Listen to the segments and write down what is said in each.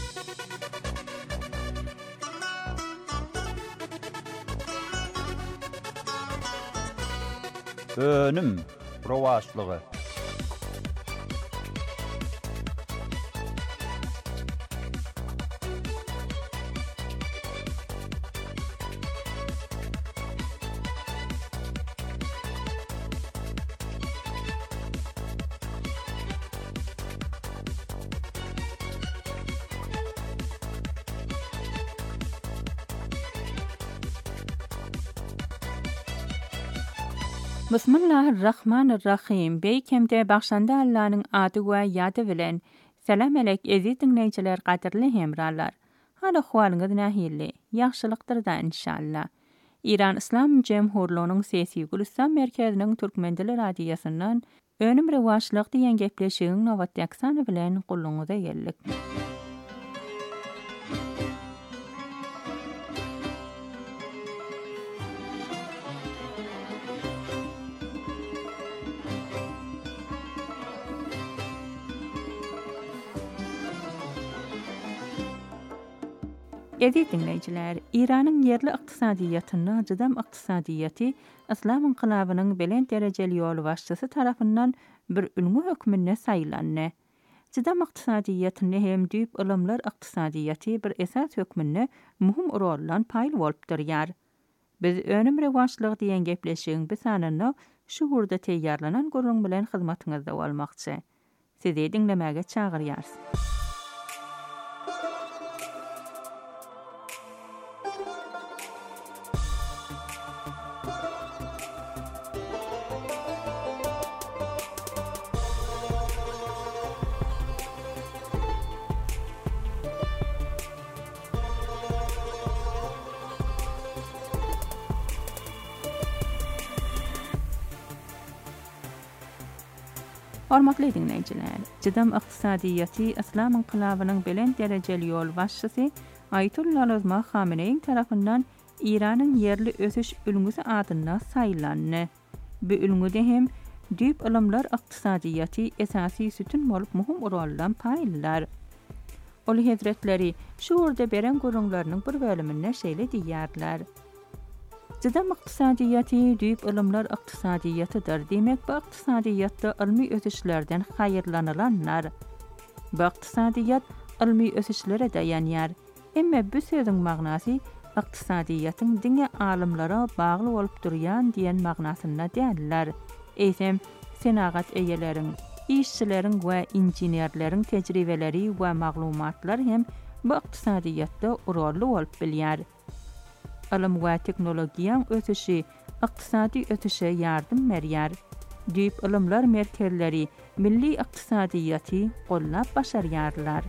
Önüm rovaşlığı. Bismillahirrahmanirrahim. Beýkemde bagşanda Allah'nyň ady we ýady bilen. Salam alek ezi dinleýijiler, gaderli hemralar. Hal ahwalyňyz nähili? Ýagşylykdyr da inşallah. İran İslam Jemhurluğunyň Sesi Gülistan merkeziniň Türkmen dili radiýasyndan önüm rewaçlyk diýen gepleşigiň Nowat Ýaksany bilen guluňyza geldik. Ezi dinleýijiler, İranyň ýerli ykdysadyýatyny jydam ykdysadiyyaty Islam inqilabynyň belent derejeli ýol başçysy tarapyndan bir ulmy hökmünde saýlandy. Jydam ykdysadiyyatyny hem düýp ilmler ykdysadiyyaty bir esas hökmünde muhim rollan paýl bolup durýar. Biz önüm rewaçlyk diýen gepleşigiň bir sananyny şu hurda teýýarlanan gurrun bilen hyzmatyňyzda bolmakçy. Sizi dinlemäge çagyrýarys. Hormatly dinleýijiler, jydam ykdysadiyyaty Islam inqilabynyň belent derejeli ýol başçysy Ayatullah Reza Khamenei tarapyndan İranyň ýerli ösüş ülgüsi adyna saýlandy. Bu ülgüde hem düýp ilmler ykdysadiyyaty esasy sütün bolup muhim rollan paýlar. Ol hazretleri şu urda beren gurrunlarynyň bir bölümine şeýle diýýärler. Jydam ykdysadiyyaty düýp ilmler ykdysadiyyatydyr. Demek bu ykdysadiyatda ilmi ösüşlerden haýyrlanylanlar. Bu ykdysadiyyat ilmi ösüşlere dayanýar. Emma bu söziň magnasy ykdysadiyyatyň diňe alymlara bagly bolup durýan diýen magnasyna däller. Eýsem senagat eýeleriň, işçileriň we inženerleriň tejribeleri we maglumatlar hem bu ykdysadiyatda rolly bolup bilýär. Ilim we teknologiýaň ösüşi ykdysady ösüşe ýardym berýär. Düýp ilimler merkezleri milli ykdysadiyyaty gollap başarýarlar.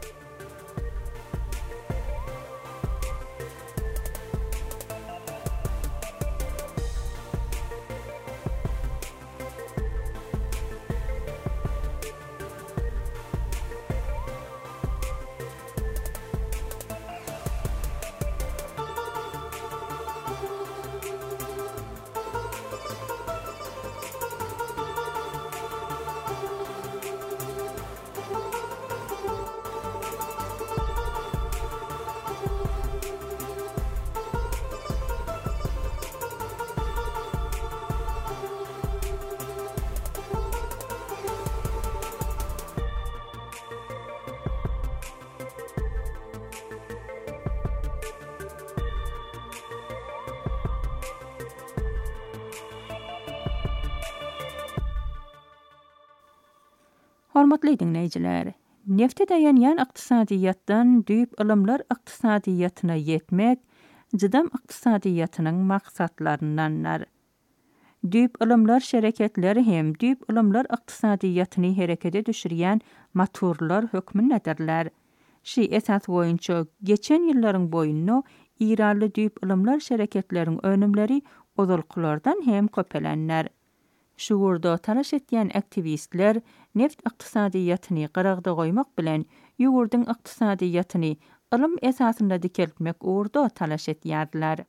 Hormatly dinleýijiler, nefte dayanýan ykdysadiýatdan düýp ilimler ykdysadiyyatyna ýetmek jydam ykdysadiyyatynyň maksatlaryndanlar. Düýp ilimler şereketleri hem düýp ilimler ykdysadiyyatyny herekete düşürýän motorlar hökmündedirler. Şi esas boýunça geçen ýyllaryň boýunda İranly düýp ilimler şereketleriň önümleri ozalkylardan hem köpelenler. Şu urda talaş etýän aktivistler neft ykdysadiyyatyny gyragda goýmak bilen ýugurdyň ykdysadiyyatyny ilim esasynda dikeltmek urda talaş etýärler.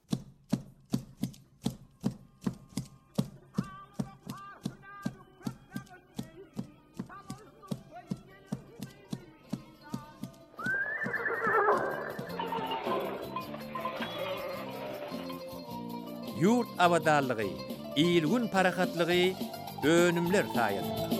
yurt abadarlığı, ilgün parakatlığı, önümler sayesinde.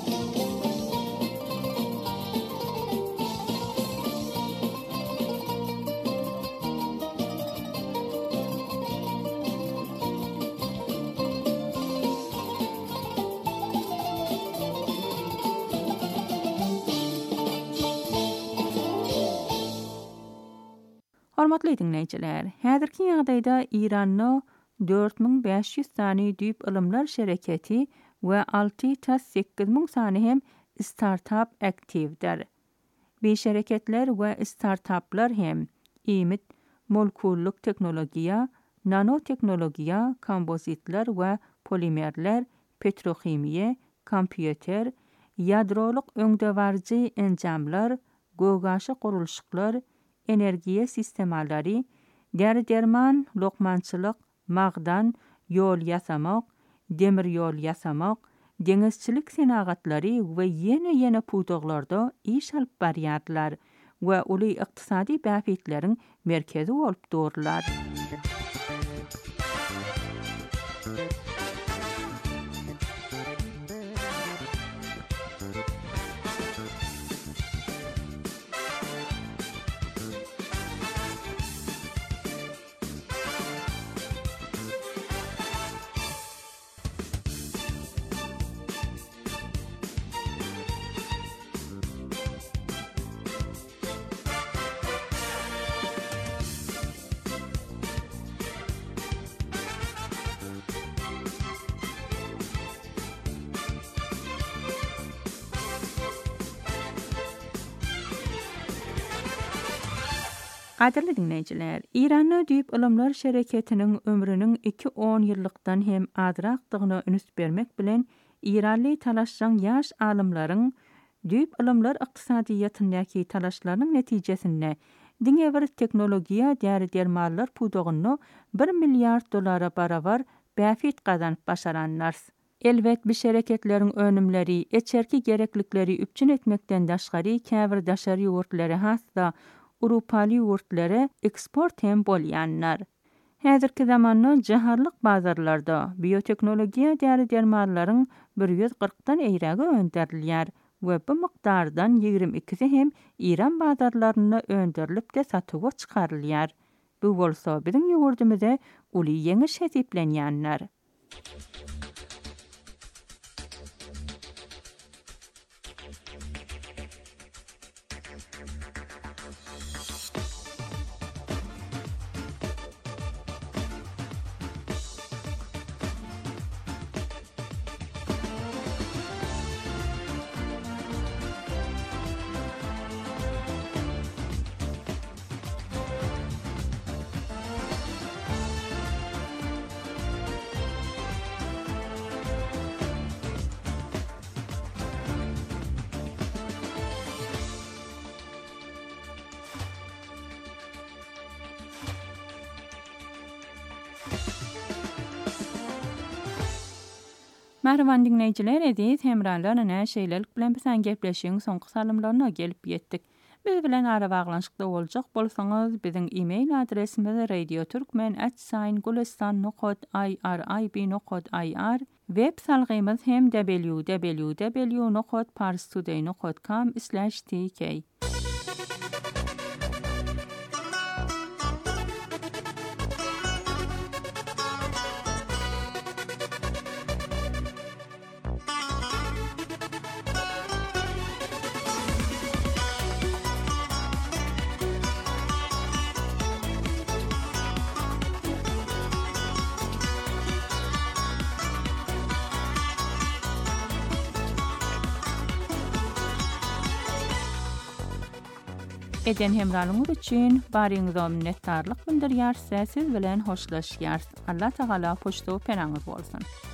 Hormatly dinleyijiler, häzirki ýagdaýda Iranda 4500 sany düýp ilmler şereketi we 6-8 sany hem startup aktivdir. Bu şereketler we startuplar hem imit, molekulluk teknologiýa, nanoteknologiýa, kompozitler we polimerler, petrochimiýe, kompýuter, ýadroluk öňdewarjy enjamlar, gogaşy gurulşyklar, energiýa sistemalary, däri-derman, lokmançylyk, magdan, ýol ýasamak, demir ýol ýasamak, deňizçilik senagatlary we ýene pudoglarda iş alyp barýarlar we uly ykdysady bäfitleriň merkezi bolup durlar. Gaderli dinleyijiler, Iranda düýp ilmler şereketiniň ömrüniň 2-10 ýyllykdan hem azrakdygyna üns bermek bilen Iranly talaşçan ýaş alymlaryň düýp ilmler ykdysadyýatyndaky talaşlarynyň netijesinde diňe bir teknologiýa däri-dermanlar pudogyny $1 milyard barabar bäfit gazanyp başaranlar. Elbet bu şereketleriň önümleri, eçerki gereklikleri üpçün etmekden daşgary käbir daşary ýurtlary hassa Urupaly ýurtlary eksport hem bolýanlar. Häzirki zamanda jaharlyk bazarlarda bioteknologiýa däri-dermanlaryň 140-dan eýräge önderilýär we bu mykdardan 22-si hem İran bazarlaryna önderilip de satyga çykarylýar. Bu bolsa biziň ýurdumyzda uly ýeňiş hesiplenýänler. Merhaban dinleyijiler, ediz hemralarla näşeýlelik bilen bilen gepleşiň soňky salymlaryna gelip ýetdik. Biz bilen ara baglanşykda boljak bolsaňyz, biziň e-mail adresimiz radioturkmen@gulistan.irib.ir, web salgymyz hem www.parstoday.com/tk. Eden hemralyňyz üçin baryňyza minnetdarlyk bildirýär, siz bilen hoşlaşýar. Allah Taala poşto penaňyz bolsun.